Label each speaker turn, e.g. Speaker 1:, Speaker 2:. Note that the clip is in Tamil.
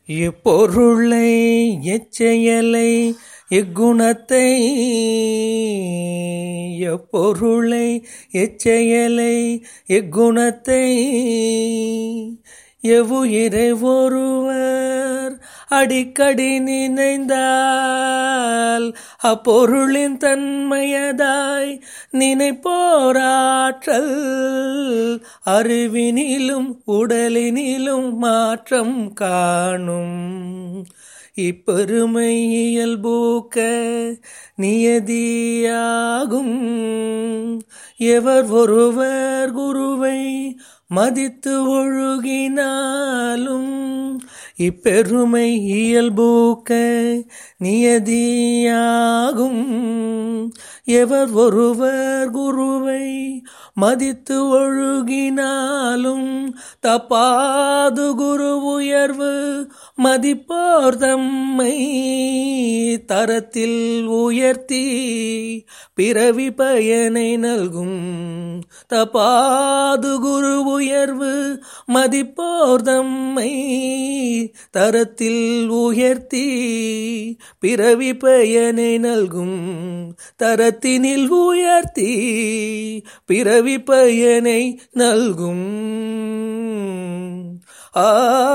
Speaker 1: எப்பொருளை எச்செயலை எக்குணத்தை எப்பொருளை எச்செயலை எக்குணத்தை எவ்வுயிரை ஒருவர் அடிக்கடி நினைந்தால் அப்பொருளின் தன்மையதாய் நினைப்போராற்றல் அறிவினிலும் உடலினிலும் மாற்றம் காணும். இப்பெருமை இயல்பூக்க நியதியாகும். எவர் ஒருவர் குருவை மதித்து ஒழுகினாலும் இப்பெருமை இயல்பூக்க நியதியாகும். எவர் ஒருவர் குருவை மதித்து ஒழுகினாலும் தப்பாது குரு உயர்வு மதிப்போர் தம்மை தரத்தில் உயர்த்தி பிறவி பயனை நல்கும். தப்பாது குரு உயர்வு மதிப்போர் தம்மை தரத்தில் உயர்த்தி பிறவி பயனை நல்கும். தரத்தினில் உயர்த்தி பிறவி பயனை நல்கும்.